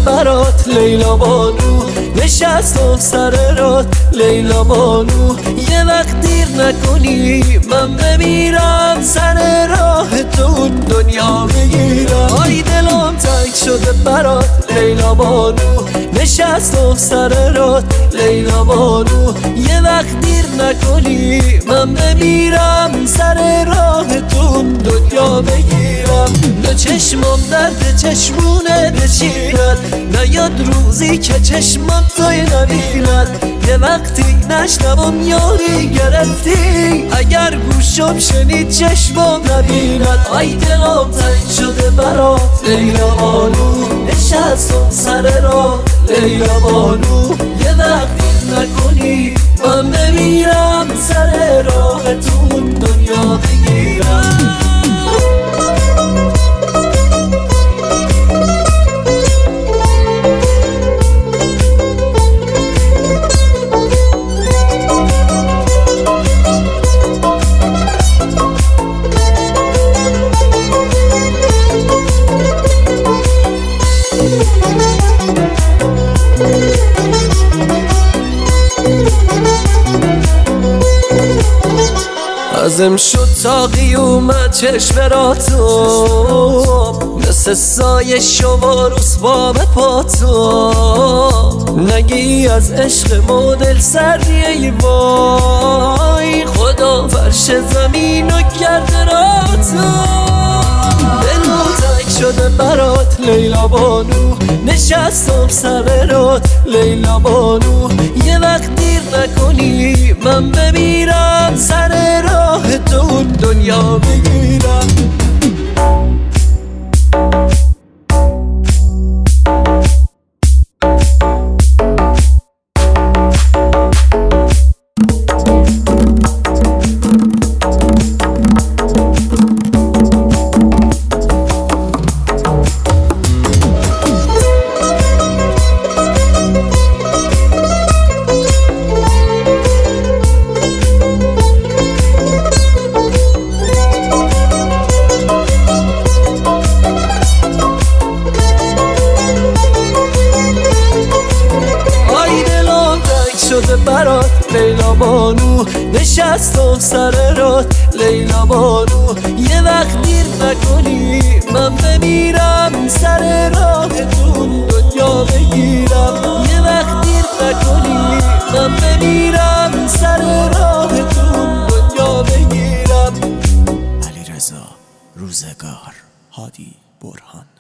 برات لیلا بانو، نشستم سر رات لیلا بانو. یه وقت دیر نکنی من بمیرم، سر راه تو دنیا بگیرم. آی دلم تنگ شده برات لیلا بانو، نشستم سر رات لیلا بانو. یه وقت دیر نکنی من بمیرم، سر راه تو دنیا بگیرم. دو چشمم درد چشمونه بچیند، نیاد روزی که چشمم توی نبیند. یه وقتی نشنوم یاری گرفتی، اگر گوشم شنید چشمم نبیند. آی دلم تنگ شده برات لیلا بانو، نشستم سر راه لیلا بانو. یه وقتی نکنی من بمیرم، سر راه تو دنیا بگیرم. ازم شد تاقی اومد چشم را تو، مثل سایه شما رسوا به پا تو. نگی از عشق مدل سریه وای، خدا فرش زمین و کرده را تو. دلم تنگ شده برات لیلا بانو، نشستم سر رات لیلا بانو. یه وقت دیر نکنی من بمیرم، سر راه تو دنیا بگیرم. برات لیلا بانو، نشستم سر رات لیلا بانو. یه وقت دیر نکنی من بمیرم، سر راه تو دنیا بگیرم. یه وقت دیر نکنی من بمیرم، سر راه تو دنیا بگیرم. علیرضا روزگار، هادی برهان.